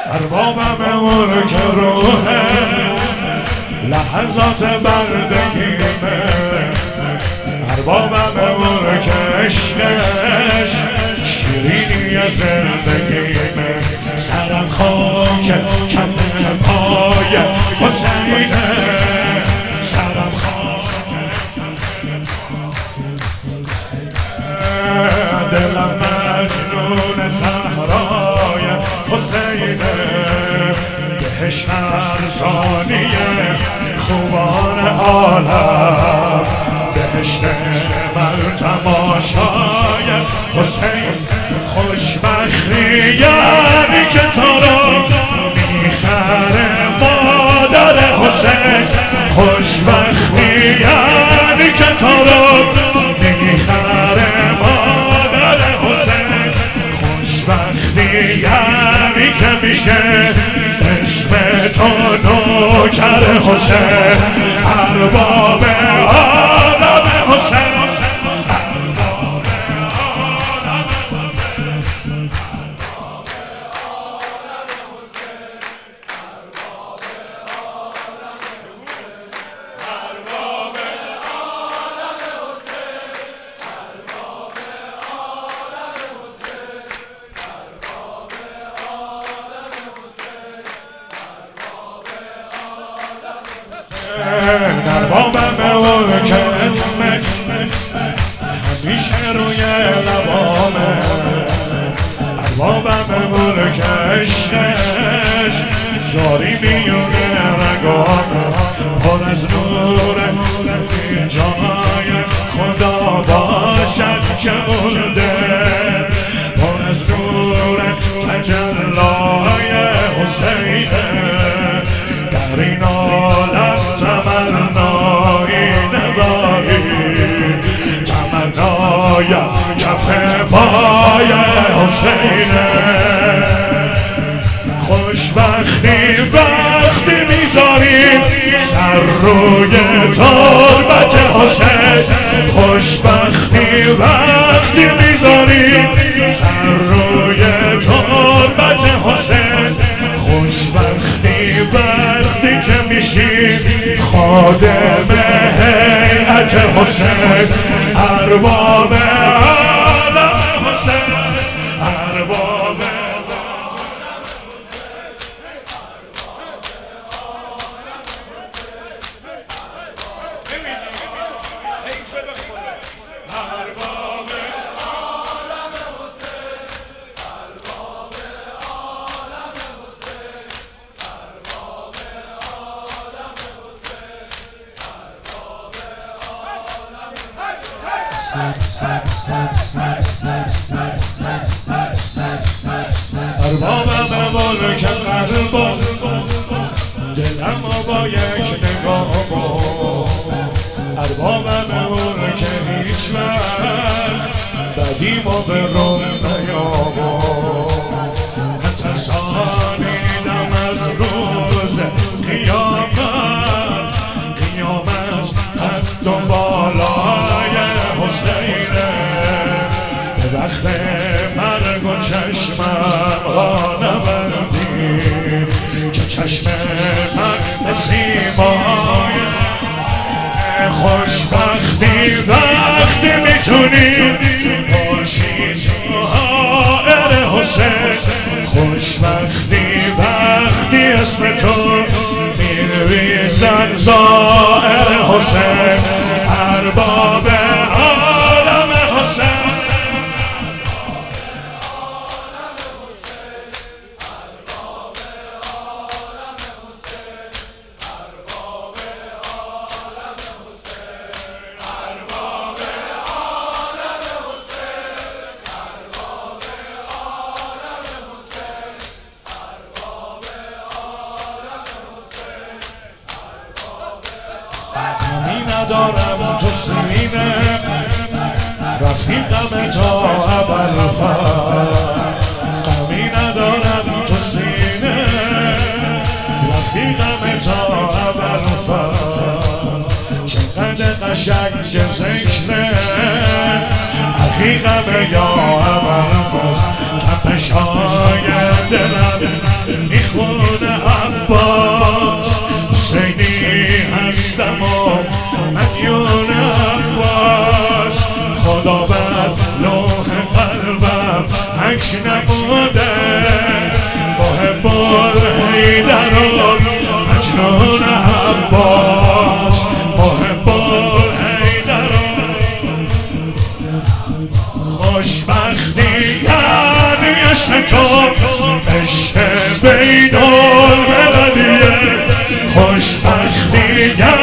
اربابم ملک روحه لحظات بردگیمه اربابم ملک عشقش شیرینی زندگیمه سرم خاک کف پای حسینه سرم خاک دلم مجنون صحرای حسینه بهش ارزانیه خوبان عالم بهشت من تماشای حسین خوشبختی یعنی که تو رو میخره مادر حسین خوشبختی یعنی که تو رو میخره مادر حسین خوشبختی یعنی که میشه اسم تو نوکر حسین ارباب عالم حسین اربابم ملک اسمش همیشه روی لبامه اربابم ملک عشقش جاری میونه رگامه پر از نور جای خدا باشد که مونده پر از نور تجلای حسینه در این عالم تمنایی نداری تمنای کف پای حسینه خوشبختی وقتی میذاری سر روی تربت حسین خوشبختی وقتی میذاری سر روی تربت حسین خوشبختی وقتی که میشی خادم هیئت حسین ارباب عالم حسین ارباب اربابم ملک قلبم دلم با یک نگاه اربابم ملک هیچ وقت بدیم و به روم نیام ترسانیدم از روز قیامت قیامت قد و بالای حسینه به وقت مرگ و چشمم را نبردی که چشم من سیمای خوشبختی وقتی میتونی باشی تو حائر حسین خوشبختی وقتی اسم تو مینویسن زائر حسین ارباب عالم حسین ندارم تو سینه رفیقم تا ابرفر غمی ندارم تو سینه رفیقم تا ابرفر چقدر قشنگ ذکره عقیقم یا ابرفر تپش‌های دلم خون عباس حسینی هستم و مدیون عباس خدا بر لوح قلبم عکس نموده محب الحیدر و مجنون عباس محب الحیدر خوشبختی یعنی عشق تو عشق بین المللیه خوشبختی